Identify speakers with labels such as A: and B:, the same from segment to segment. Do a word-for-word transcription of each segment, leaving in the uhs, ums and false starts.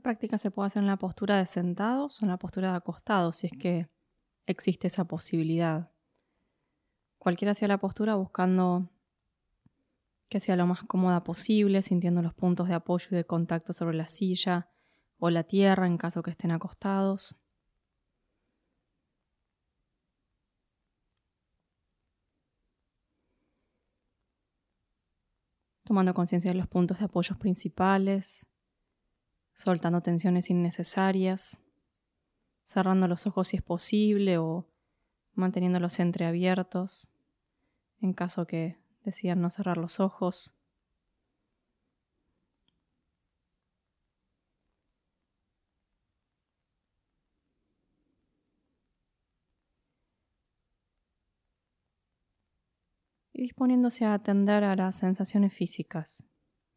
A: práctica se puede hacer en la postura de sentados o en la postura de acostados, si es que existe esa posibilidad. Cualquiera sea la postura, buscando que sea lo más cómoda posible, sintiendo los puntos de apoyo y de contacto sobre la silla o la tierra en caso que estén acostados. Tomando conciencia de los puntos de apoyo principales, soltando tensiones innecesarias, cerrando los ojos si es posible o manteniéndolos entreabiertos en caso que decidan no cerrar los ojos. Y disponiéndose a atender a las sensaciones físicas,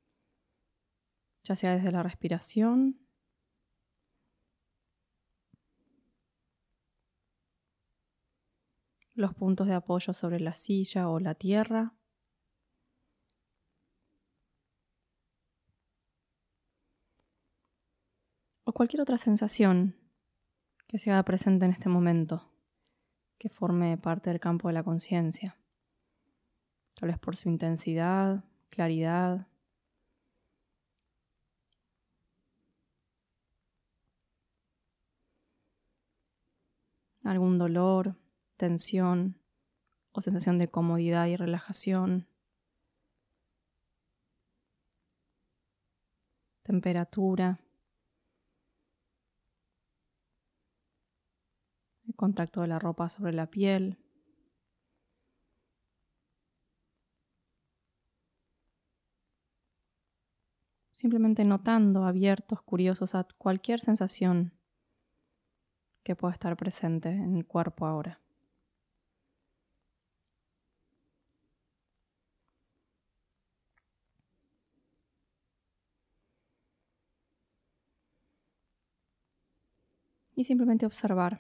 A: ya sea desde la respiración, los puntos de apoyo sobre la silla o la tierra, o cualquier otra sensación que se haga presente en este momento, que forme parte del campo de la conciencia, tal vez por su intensidad, claridad, algún dolor, tensión o sensación de comodidad y relajación, temperatura, el contacto de la ropa sobre la piel. Simplemente notando, abiertos, curiosos a cualquier sensación que pueda estar presente en el cuerpo ahora. Y simplemente observar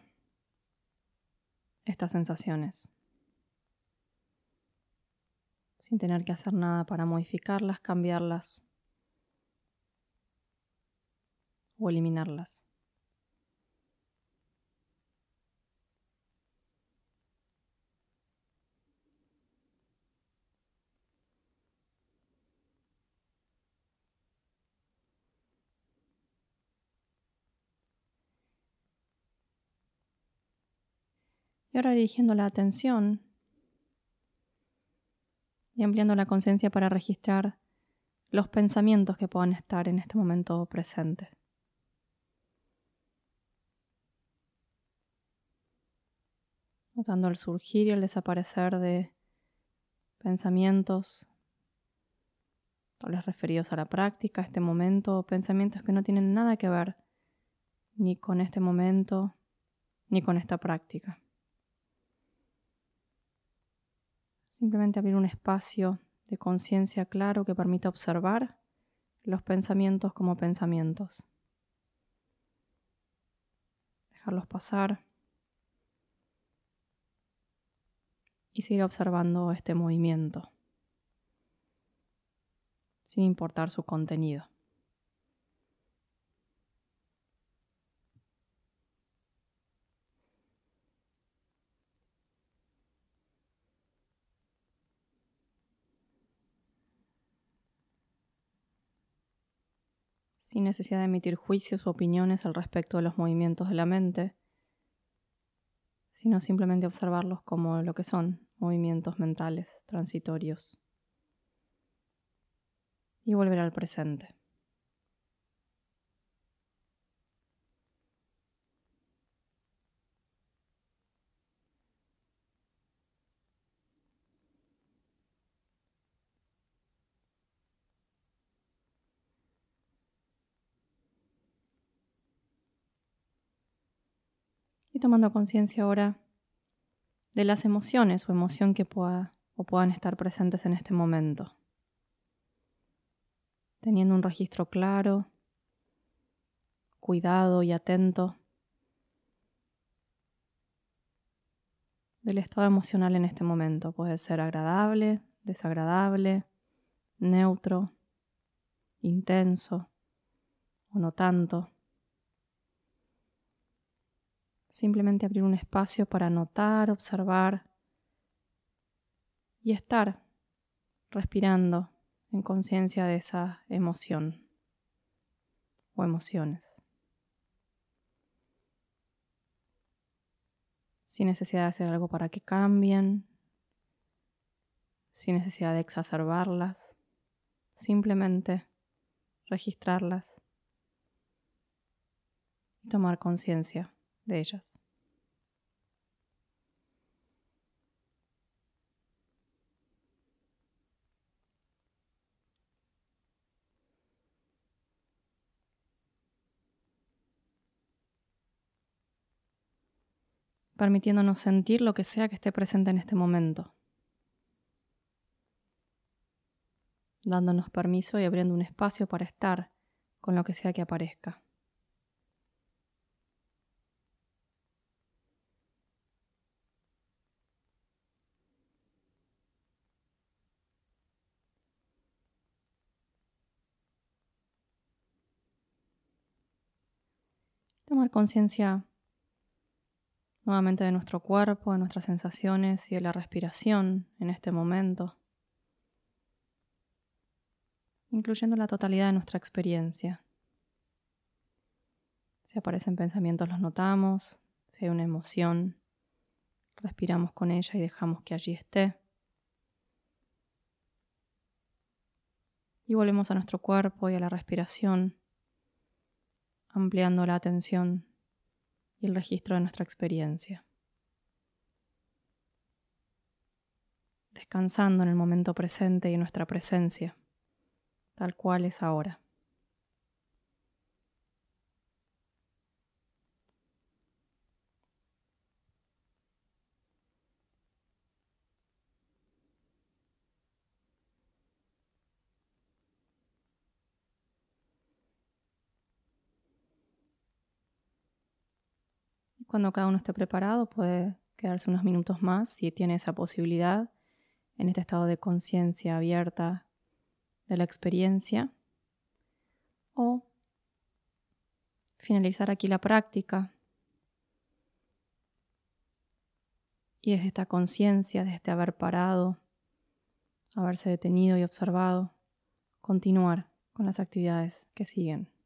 A: estas sensaciones, sin tener que hacer nada para modificarlas, cambiarlas o eliminarlas. Y ahora dirigiendo la atención y ampliando la conciencia para registrar los pensamientos que puedan estar en este momento presentes. Notando el surgir y el desaparecer de pensamientos, tal vez referidos a la práctica, a este momento, o pensamientos que no tienen nada que ver ni con este momento, ni con esta práctica. Simplemente abrir un espacio de conciencia claro que permita observar los pensamientos como pensamientos. Dejarlos pasar y seguir observando este movimiento, sin importar su contenido. Sin necesidad de emitir juicios o opiniones al respecto de los movimientos de la mente, sino simplemente observarlos como lo que son, movimientos mentales transitorios, y volver al presente. Y tomando conciencia ahora de las emociones o emoción que pueda o puedan estar presentes en este momento. Teniendo un registro claro, cuidado y atento del estado emocional en este momento. Puede ser agradable, desagradable, neutro, intenso o no tanto. simplemente abrir un espacio para notar, observar y estar respirando en conciencia de esa emoción o emociones. Sin necesidad de hacer algo para que cambien, sin necesidad de exacerbarlas, simplemente registrarlas y tomar conciencia de ellas. Permitiéndonos sentir lo que sea que esté presente en este momento, dándonos permiso y abriendo un espacio para estar con lo que sea que aparezca. Tomar conciencia nuevamente de nuestro cuerpo, de nuestras sensaciones y de la respiración en este momento, incluyendo la totalidad de nuestra experiencia. Si aparecen pensamientos los notamos, si hay una emoción, respiramos con ella y dejamos que allí esté. Y volvemos a nuestro cuerpo y a la respiración, ampliando la atención y el registro de nuestra experiencia. Descansando en el momento presente y en nuestra presencia, tal cual es ahora. Y cuando cada uno esté preparado, puede quedarse unos minutos más si tiene esa posibilidad en este estado de conciencia abierta de la experiencia, o finalizar aquí la práctica y desde esta conciencia, desde este haber parado, haberse detenido y observado, continuar con las actividades que siguen.